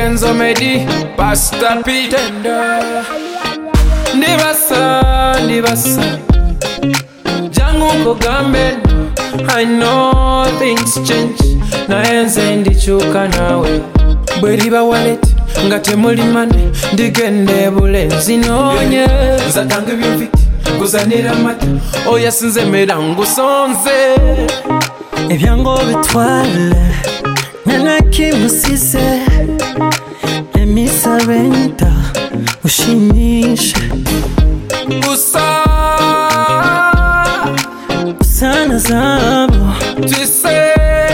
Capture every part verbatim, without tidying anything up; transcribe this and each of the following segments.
Kenzo Medi, Pastor Peter. Nibasa, Nibasa, Jangu Kogambe. I know things change. Na enze ndichuka nawe. Bweriba wallet, ngate mulimane. Ndigende bulenzi nonye. Nzatanga byumviti, kuzanira mata. Oya sinze merangu sonze. Ebyango bitwale, nana kimusize. Emisabenta, ushimishe. Usa Usana zabo, tu sais,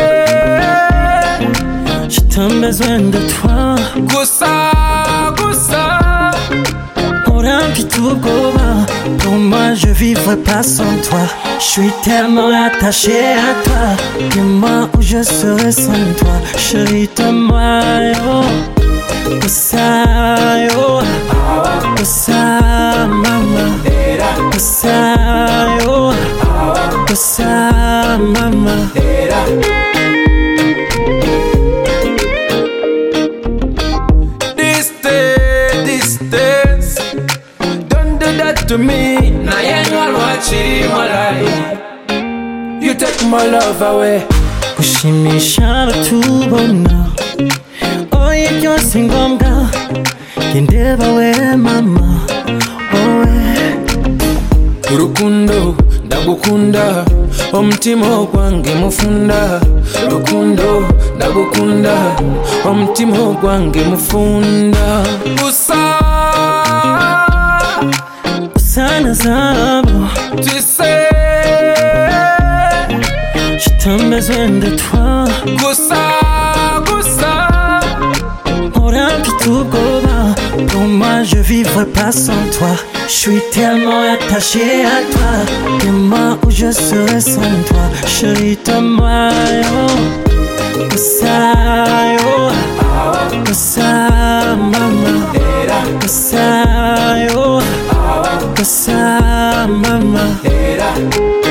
je t'ai besoin de toi. Gusa, Gusa. On remplit tout goba. Pour moi, je vivrai pas sans toi. Je suis tellement attaché à toi. Dis-moi où je serai sans toi. Chérie, donne-moi, yo. Gusa, yo. Gusa, mama. Gusa, yo. Gusa, mama. Distance, distance. Don't do that to me. Na yenwa lwachiri malai. You take my love away. Kushimisha batubona. Oye byose ngombwa. Gendeba we mama. Owe. Urukundo ndagukunda, omutima gwange mufunda. Rukundo ndagukunda, omutima gwange mufunda. Usa Usana zabo, tu sais, je t'ai besoin de toi. Gusa, Gusa. On remplit tout goba. Pour moi, je vivrai pas sans toi. Je suis tellement attaché à toi. Dis-moi où je serai sans toi. Chérie, donne-moi, yo. Gusa, yo. Gusa, mama. Gusa, yo. Gusa, mama.